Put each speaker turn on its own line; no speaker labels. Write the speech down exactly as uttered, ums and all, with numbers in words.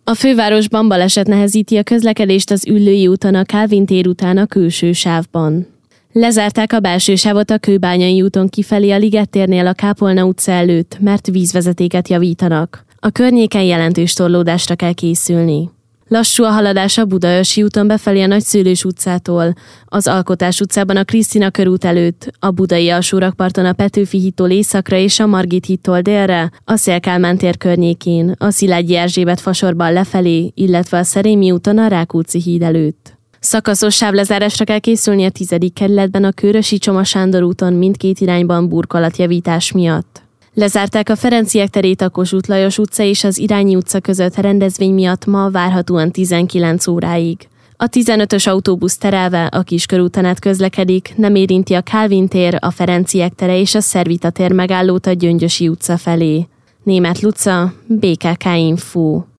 A fővárosban baleset nehezíti a közlekedést az Üllői úton a Kálvin tér után a külső sávban. Lezárták a belső sávot a Kőbányai úton kifelé a Liget térnél a Kápolna utca előtt, mert vízvezetéket javítanak. A környéken jelentős torlódásra kell készülni. Lassú a haladás a Budaörsi úton befelé a Nagyszőlős utcától, az Alkotás utcában a Krisztina körút előtt, a Budai alsórakparton a Petőfi hídtól északra és a Margit hídtól délre, a Széll-Kálmán tér környékén, a Szilágyi Erzsébet fasorban lefelé, illetve a Szerémi úton a Rákóczi híd előtt. Szakaszos sávlezárásra kell készülni a tizedik kerületben a Kőrösi Csoma Sándor úton mindkét irányban burkolatjavítás miatt. Lezárták a Ferenciek terét a Kossuth Lajos utca és az Irányi utca között rendezvény miatt ma várhatóan tizenkilenc óráig. A tizenötös autóbusz terelve a Kiskörúton át közlekedik, nem érinti a Kálvin tér, a Ferenciek tere és a Szervita tér megállót a Gyöngyösi utca felé. Németh Luca, bé ká ká Info.